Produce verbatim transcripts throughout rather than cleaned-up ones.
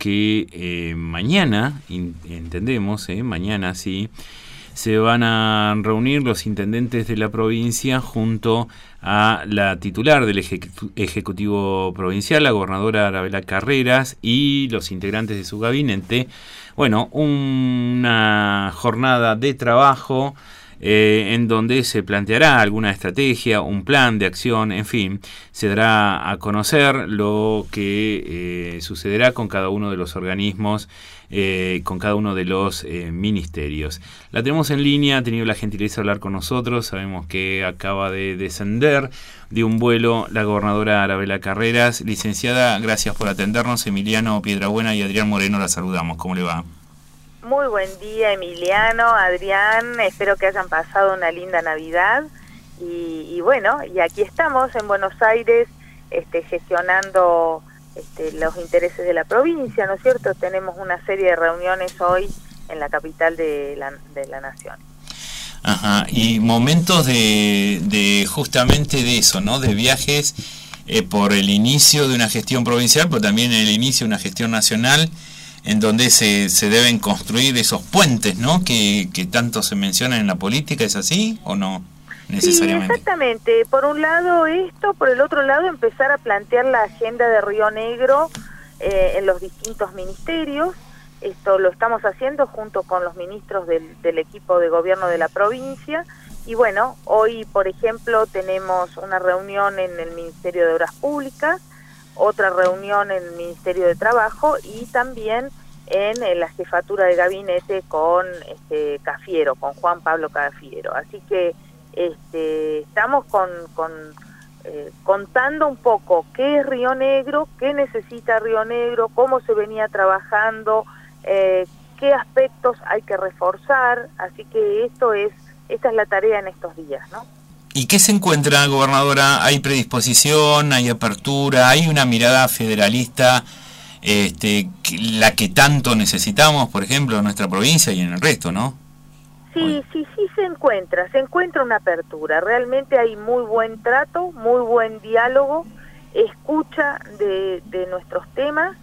que eh, mañana, in, entendemos, eh, mañana sí, se van a reunir los intendentes de la provincia junto a la titular del ejecu- Ejecutivo Provincial, la gobernadora Arabela Carreras, y los integrantes de su gabinete. Bueno, una jornada de trabajo eh, en donde se planteará alguna estrategia, un plan de acción, en fin, se dará a conocer lo que eh, sucederá con cada uno de los organismos, eh, con cada uno de los eh, ministerios. La tenemos en línea, ha tenido la gentileza de hablar con nosotros, sabemos que acaba de descender de un vuelo la gobernadora Arabela Carreras. Licenciada, gracias por atendernos. Emiliano Piedrabuena y Adrián Moreno la saludamos. ¿Cómo le va? Muy buen día, Emiliano, Adrián, espero que hayan pasado una linda Navidad y, y bueno, y aquí estamos en Buenos Aires este, gestionando este, los intereses de la provincia, ¿no es cierto? Tenemos una serie de reuniones hoy en la capital de la, de la nación. Ajá, y momentos de, de justamente de eso, ¿no? De viajes eh, por el inicio de una gestión provincial, pero también el inicio de una gestión nacional, en donde se, se deben construir esos puentes, ¿no? Que, que tanto se mencionan en la política, ¿es así o no necesariamente? Sí, exactamente. Por un lado esto, por el otro lado empezar a plantear la agenda de Río Negro eh, en los distintos ministerios. Esto lo estamos haciendo junto con los ministros del, del equipo de gobierno de la provincia. Y bueno, hoy, por ejemplo, tenemos una reunión en el Ministerio de Obras Públicas, otra reunión en el Ministerio de Trabajo y también en, en la jefatura de gabinete con este Cafiero, con Juan Pablo Cafiero. Así que este, estamos con, con eh, contando un poco qué es Río Negro, qué necesita Río Negro, cómo se venía trabajando, eh, qué aspectos hay que reforzar. Así que esto es, esta es la tarea en estos días, ¿no? ¿Y qué se encuentra, gobernadora? ¿Hay predisposición, hay apertura, hay una mirada federalista, este, la que tanto necesitamos, por ejemplo, en nuestra provincia y en el resto, ¿no? Sí, sí, sí se encuentra, se encuentra una apertura. Realmente hay muy buen trato, muy buen diálogo, escucha de, de nuestros temas,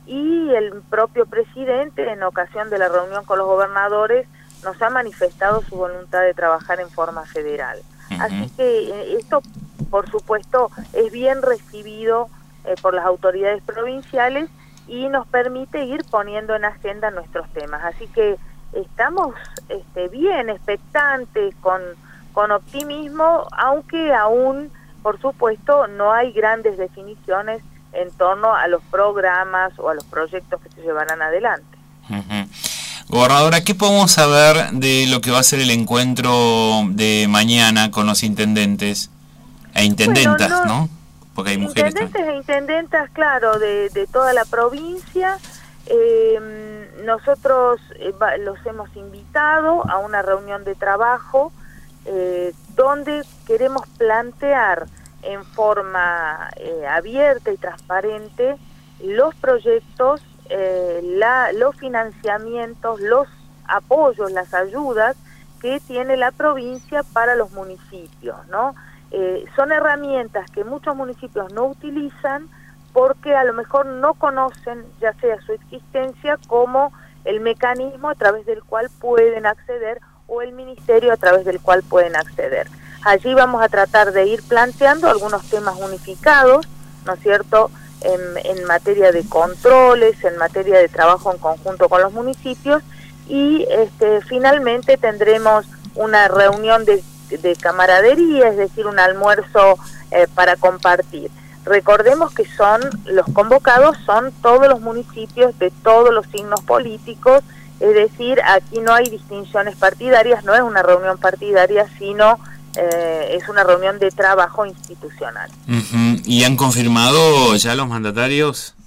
y el propio presidente, en ocasión de la reunión con los gobernadores, nos ha manifestado su voluntad de trabajar en forma federal. Uh-huh. Así que esto, por supuesto, es bien recibido eh, por las autoridades provinciales y nos permite ir poniendo en agenda nuestros temas. Así que estamos este, bien expectantes, con, con optimismo, aunque aún, por supuesto, no hay grandes definiciones en torno a los programas o a los proyectos que se llevarán adelante. Uh-huh. Gobernadora, ¿qué podemos saber de lo que va a ser el encuentro de mañana con los intendentes e intendentas, bueno, no, no? Porque hay mujeres intendentes también. E intendentas, claro, de, de toda la provincia. Eh, nosotros eh, va, los hemos invitado a una reunión de trabajo eh, donde queremos plantear en forma eh, abierta y transparente los proyectos, Eh, la, los financiamientos, los apoyos, las ayudas que tiene la provincia para los municipios, ¿no? Eh, son herramientas que muchos municipios no utilizan porque a lo mejor no conocen ya sea su existencia como el mecanismo a través del cual pueden acceder o el ministerio a través del cual pueden acceder. Allí vamos a tratar de ir planteando algunos temas unificados, ¿no es cierto?, En, en materia de controles, en materia de trabajo en conjunto con los municipios, y este, finalmente tendremos una reunión de, de camaradería, es decir, un almuerzo eh, para compartir. Recordemos que son los convocados, son todos los municipios de todos los signos políticos, es decir, aquí no hay distinciones partidarias, no es una reunión partidaria, sino Eh, es una reunión de trabajo institucional. Uh-huh. ¿Y han confirmado ya los mandatarios?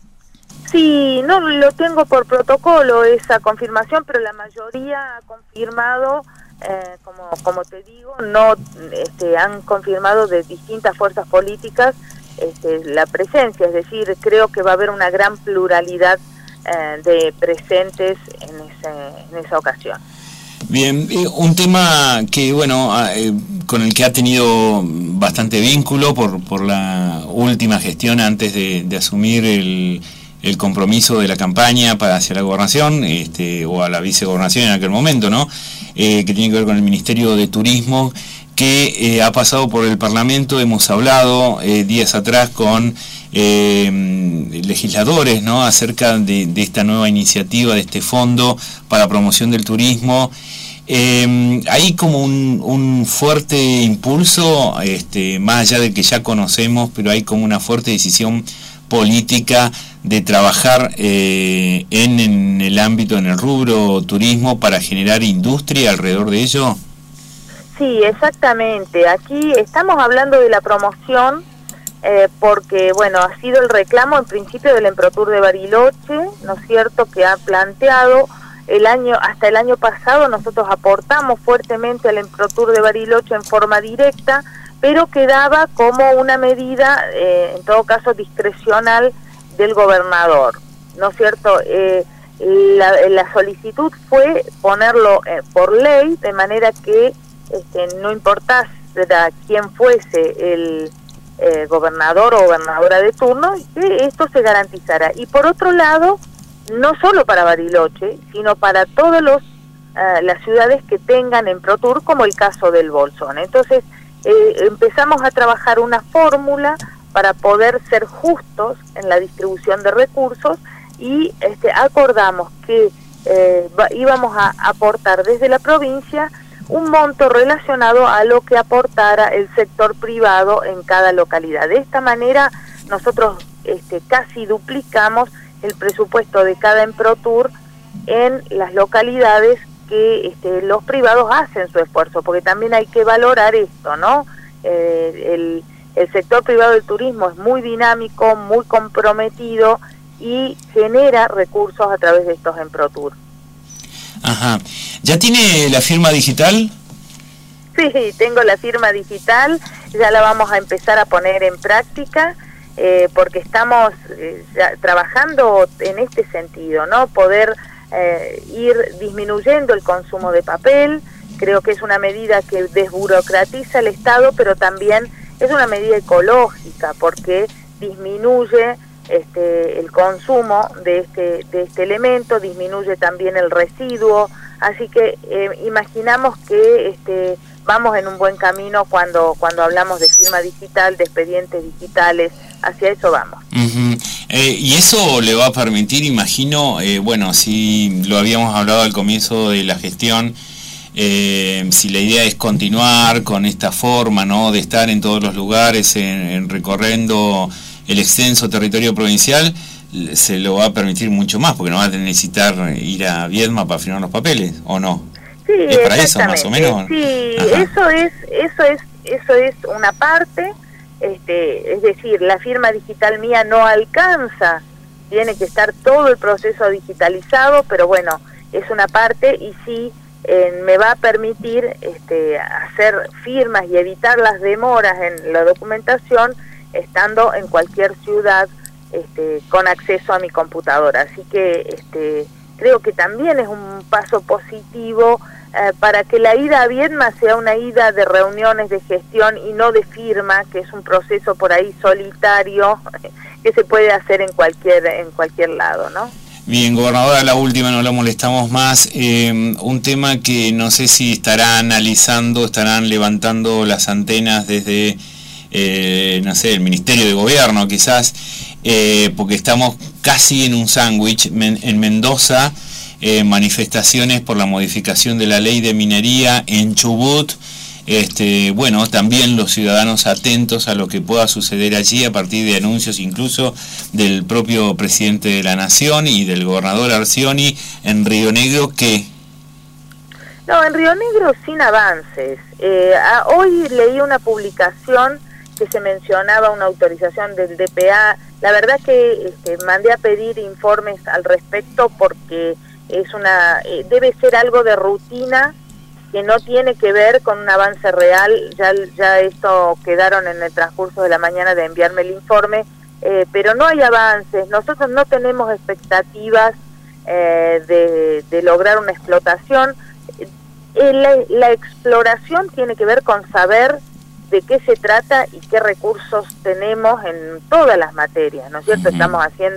Sí, no lo tengo por protocolo esa confirmación, pero la mayoría ha confirmado, eh, como como te digo, no este, han confirmado de distintas fuerzas políticas este, la presencia, es decir, creo que va a haber una gran pluralidad eh, de presentes en, ese, en esa ocasión. Bien, eh, un tema que, bueno, eh, con el que ha tenido bastante vínculo por, por la última gestión antes de, de asumir el, el compromiso de la campaña para hacia la gobernación, este, o a la vicegobernación en aquel momento, ¿no? Eh, que tiene que ver con el Ministerio de Turismo, que eh, ha pasado por el Parlamento. Hemos hablado eh, días atrás con eh, legisladores, ¿no?, acerca de, de esta nueva iniciativa, de este fondo para promoción del turismo. Eh, hay como un, un fuerte impulso, este, más allá de que ya conocemos, pero hay como una fuerte decisión política de trabajar eh, en, en el ámbito, en el rubro turismo, para generar industria alrededor de ello. Sí, exactamente. Aquí estamos hablando de la promoción eh, porque, bueno, ha sido el reclamo en principio del Emprotur de Bariloche, ¿no es cierto?, que ha planteado el año, hasta el año pasado nosotros aportamos fuertemente al Emprotur de Bariloche en forma directa, pero quedaba como una medida, eh, en todo caso discrecional, del gobernador, ¿no es cierto? Eh, la, la solicitud fue ponerlo eh, por ley, de manera que Este, no importase quién fuese el eh, gobernador o gobernadora de turno, y que esto se garantizara. Y por otro lado, no solo para Bariloche, sino para todas los, uh, las ciudades que tengan Emprotur, como el caso del Bolsón. Entonces, eh, empezamos a trabajar una fórmula para poder ser justos en la distribución de recursos, y este, acordamos que eh, íbamos a aportar desde la provincia un monto relacionado a lo que aportara el sector privado en cada localidad. De esta manera nosotros este, casi duplicamos el presupuesto de cada Emprotur en las localidades que este, los privados hacen su esfuerzo, porque también hay que valorar esto, ¿no? Eh, el, el sector privado del turismo es muy dinámico, muy comprometido y genera recursos a través de estos Emprotur. Ajá. ¿Ya tiene la firma digital? Sí, tengo la firma digital, ya la vamos a empezar a poner en práctica, eh, porque estamos eh, ya trabajando en este sentido, ¿no? Poder eh, ir disminuyendo el consumo de papel. Creo que es una medida que desburocratiza el Estado, pero también es una medida ecológica, porque disminuye Este, el consumo de este, de este elemento, disminuye también el residuo, así que eh, imaginamos que este, vamos en un buen camino cuando, cuando hablamos de firma digital, de expedientes digitales, hacia eso vamos. Uh-huh. eh, y eso le va a permitir, imagino, eh, bueno, si lo habíamos hablado al comienzo de la gestión, eh, si la idea es continuar con esta forma, ¿no?, de estar en todos los lugares, en, en recorriendo el extenso territorio provincial, se lo va a permitir mucho más, porque no va a necesitar ir a Viedma para firmar los papeles, ¿o no? Sí, ¿Es para eso, más o menos? Sí, eso es, eso es, eso es una parte, este, es decir, la firma digital mía no alcanza, tiene que estar todo el proceso digitalizado, pero bueno, es una parte, y sí eh, me va a permitir este, hacer firmas y evitar las demoras en la documentación, estando en cualquier ciudad este, con acceso a mi computadora. Así que este, creo que también es un paso positivo eh, para que la ida a Viedma sea una ida de reuniones de gestión y no de firma, que es un proceso por ahí solitario que se puede hacer en cualquier, en cualquier lado, ¿no? Bien, gobernadora, la última, no la molestamos más. Eh, un tema que no sé si estará analizando, estarán levantando las antenas desde Eh, no sé, el Ministerio de Gobierno quizás, eh, porque estamos casi en un sándwich. En Mendoza, eh, manifestaciones por la modificación de la ley de minería. En Chubut, este, bueno, también los ciudadanos atentos a lo que pueda suceder allí a partir de anuncios incluso del propio presidente de la Nación y del gobernador Arcioni. En Río Negro, ¿qué? No, en Río Negro sin avances. Eh, a, hoy leí una publicación que se mencionaba una autorización del D P A. La verdad que este, mandé a pedir informes al respecto, porque es una eh, debe ser algo de rutina que no tiene que ver con un avance real. Ya, ya esto quedaron en el transcurso de la mañana de enviarme el informe, eh, pero no hay avances. Nosotros no tenemos expectativas eh, de, de lograr una explotación. Eh, la, la exploración tiene que ver con saber de qué se trata y qué recursos tenemos en todas las materias, ¿no es cierto? Uh-huh. Estamos haciendo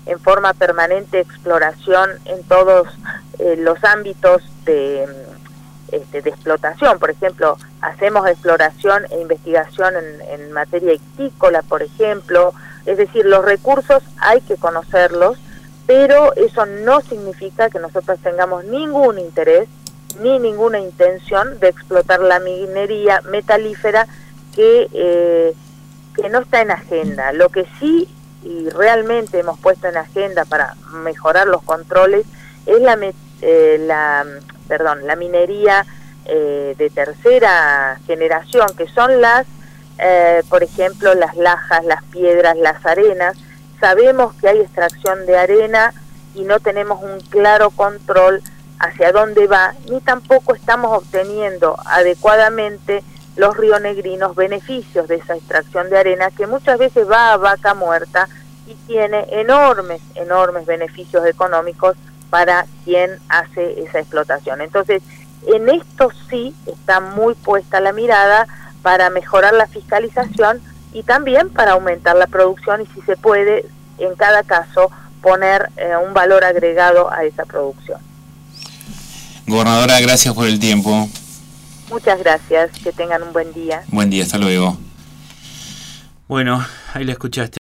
en forma permanente exploración en todos eh, los ámbitos de, este, de explotación. Por ejemplo, hacemos exploración e investigación en, en materia ictícola, por ejemplo. Es decir, los recursos hay que conocerlos, pero eso no significa que nosotros tengamos ningún interés ni ninguna intención de explotar la minería metalífera que, eh, que no está en agenda. Lo que sí y realmente hemos puesto en agenda para mejorar los controles es la, eh, la, perdón, la minería eh, de tercera generación, que son las, eh, por ejemplo, las lajas, las piedras, las arenas. Sabemos que hay extracción de arena y no tenemos un claro control hacia dónde va, ni tampoco estamos obteniendo adecuadamente los rionegrinos beneficios de esa extracción de arena, que muchas veces va a vaca muerta y tiene enormes, enormes beneficios económicos para quien hace esa explotación. Entonces, en esto sí está muy puesta la mirada para mejorar la fiscalización y también para aumentar la producción y, si se puede, en cada caso, poner eh, un valor agregado a esa producción. Gobernadora, gracias por el tiempo. Muchas gracias, que tengan un buen día. Buen día, hasta luego. Bueno, ahí la escuchaste.